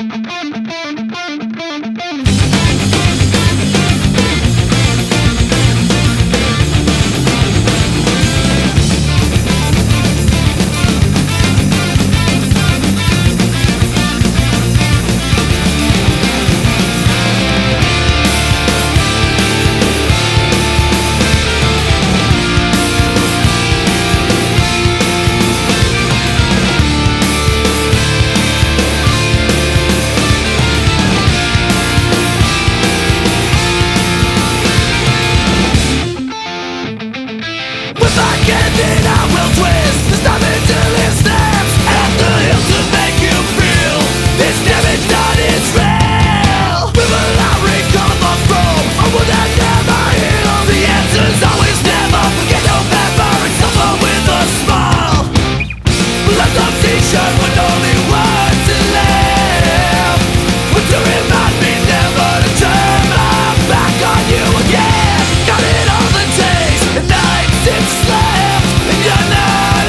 Then I will twist the stab until it snaps at the hilt to make you feel this damage that is real. Will I recover from or will that never heal? The answer's always never. Forget November and suffer with a smile. Left of t-shirt with only words to live, but to remind me never to turn my back on you again. Got it on the days and nights it's slam. You're not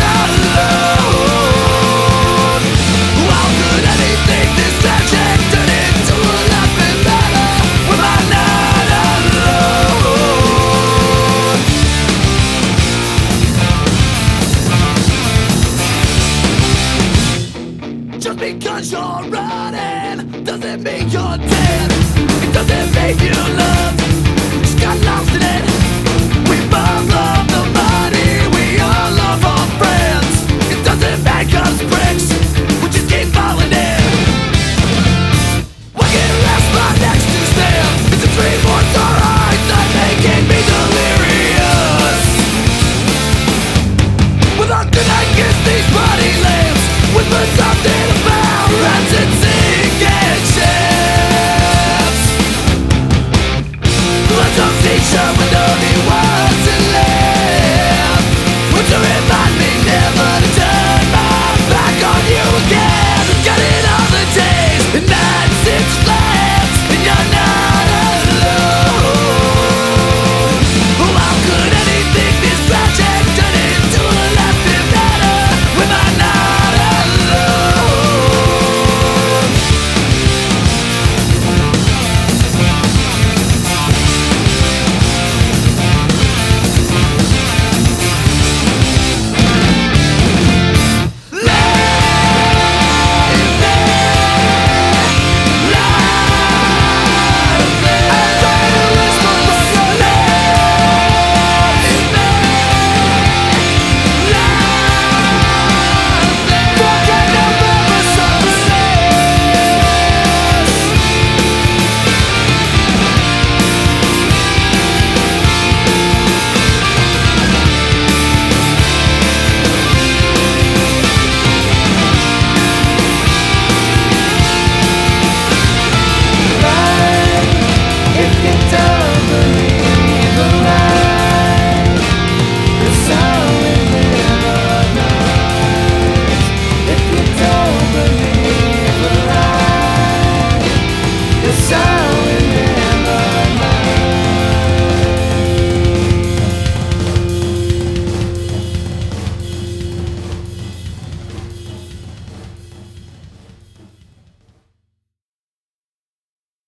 alone. How could anything this tragic turn into a laughing matter when I'm not alone? Just because you're running doesn't mean you're dead. It doesn't mean you love. Just got lost in it. We both love.